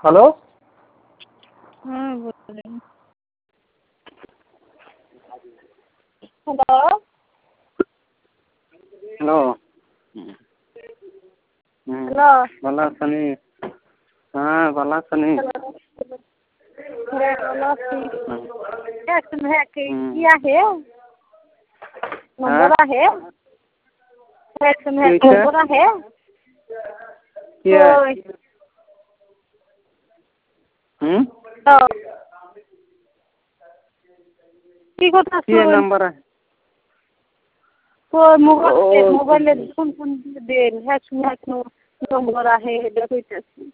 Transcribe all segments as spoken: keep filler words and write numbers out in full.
Hello हाँ बोल रही हूँ। हेलो हेलो हेलो भला सनी हाँ भला सनी है क्या है नंबर है नंबर है क्या हम्म কি কথা क्या नंबर है তো মোবাইল মোবাইলে ফোন ফোন দেন হ্যাঁ হ্যাঁ নম্বর আছে এটা কইতাছি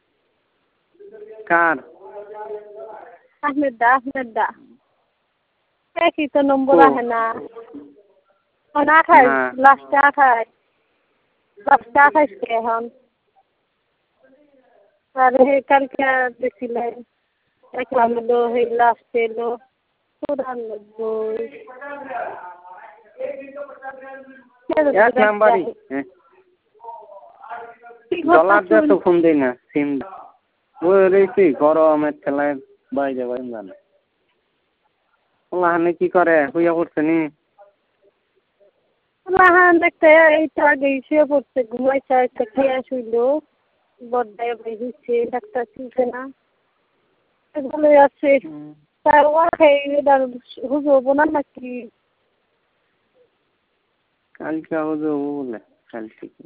कार আহমেদ দা আহমেদ দা একই তো নম্বর আছে না না আঠাশ লাস্টে আঠাশ লাস্টে আঠাশ কে এখন আর কালকে দেখছিলেন দেখলাম হলো এই লাস্টে এলো চুরানব্বই এক নাম্বারই ডলার দিয়ে তো ফোন দেই না সিম ওই রয়েছি গরমের ঠেলায় বাইরে বাইরে জানে ওলাহানে কি করে হইয়া পড়ছে নি ওলাহান দেখতে এইটা আগে শুয়ে পড়ছে ঘুমাইছে একটা খেয়ে শুইল বড্ডায় হয়েছে ডাক্তার চিনছে না ভালো আছে তার ও খেয়ে হুজবো না নাকি কালকে হুজবো বলে কাল থেকে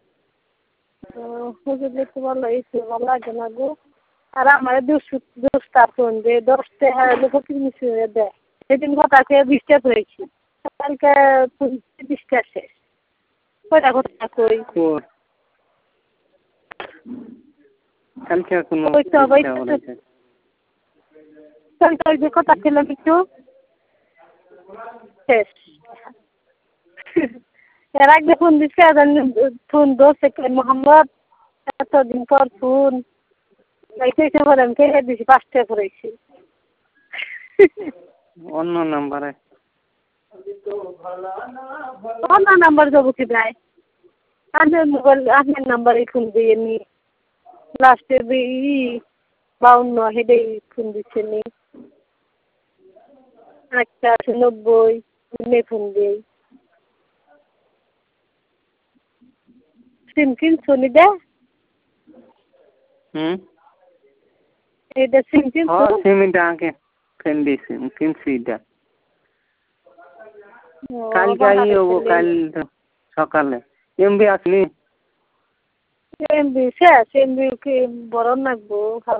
হুজুর দেখতে ভালো হয়েছে ভালো লাগে না গো আর আমার দোষ দোষটা ফোন দে দশটা হ্যাঁ লোক কিছু দেয় সেদিন কথা খেয়ে বিশটা করেছি কালকে বিশটা শেষ কয়টা কথা কই কালকে কোনো কালকে যে কথা খেলাম একটু শেষ এর আগে ফোন দিচ্ছে ফোন দোষ মোহাম্মদ এতদিন পর ফোন এইটা বলে আমি খেয়ে দিছি পাঁচটা করেছি অন্য নাম্বারে অন্য নাম্বার দেবো কি ভাই আপনার মোবাইল আপনার নাম্বারে ফোন দিয়ে নি লাস্টে ই বাউন্ন হেডেই ফোন দিচ্ছে নি একটা আছে নব্বই মে ফোন দিই সিম কিনছো নি দে হুম এটা সিম কিনছো হ্যাঁ সিমটা আগে ফোন দিছি কিনছি এটা কালকে আই হবো কাল সকালে এমবি আসনি এমবি শেষ এমবি কি বড় লাগবো